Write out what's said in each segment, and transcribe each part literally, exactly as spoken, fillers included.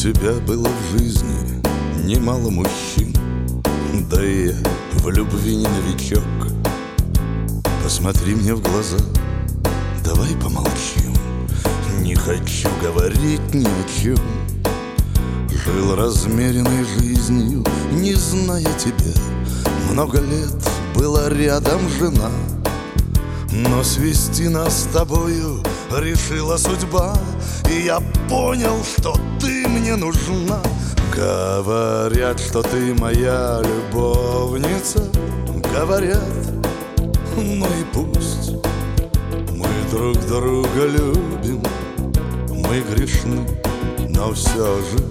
тебя было в жизни немало мужчин, да и я в любви не новичок. Посмотри мне в глаза, давай помолчим. Не хочу говорить ни о чем. Жил размеренной жизнью, не зная тебя. Много лет была рядом жена, но свести нас с тобою решила судьба. И я понял, что ты мне нужна. Говорят, что ты моя любовница. Говорят, ну и пусть. Мы друг друга любим, мы грешны, но все же.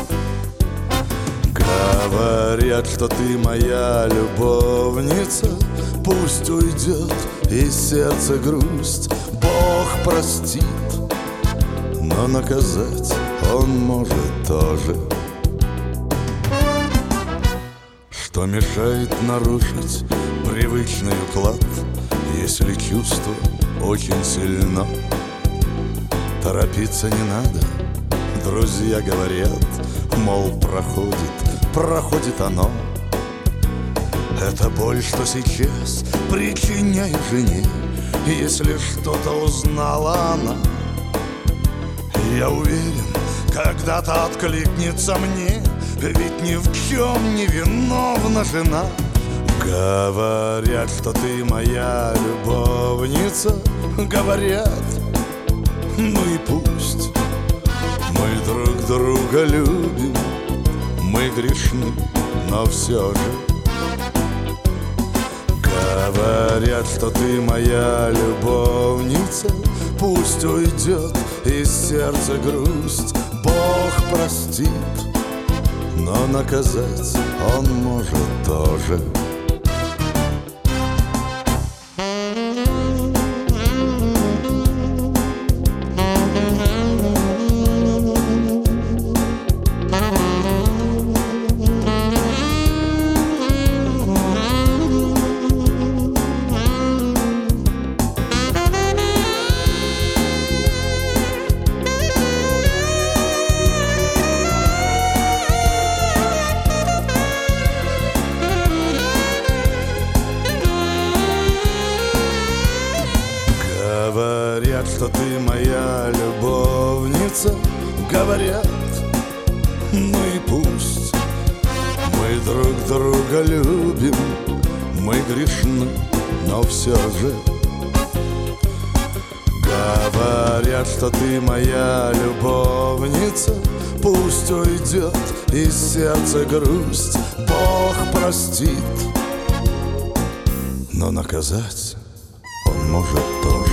Говорят, что ты моя любовница. Пусть уйдет из сердца грусть. Бог простит, но наказать Он может тоже. Что мешает нарушить привычный уклад, если чувство очень сильно? Торопиться не надо. Друзья говорят, мол, проходит, проходит оно. Это боль, что сейчас причиняю жене, если что-то узнала она. Я уверен, когда-то откликнется мне, ведь ни в чем не виновна жена. Говорят, что ты моя любовница. Говорят, ну и пусть. Мы друг друга любим, мы грешны, но все же. Говорят, что ты моя любовница. Пусть уйдет из сердца грусть. Бог простит, но наказать Он может тоже. Говорят, что ты моя любовница. Говорят, ну и пусть. Мы друг друга любим, мы грешны, но все же. Говорят, что ты моя любовница. Пусть уйдет из сердца грусть. Бог простит, но наказать Он может тоже.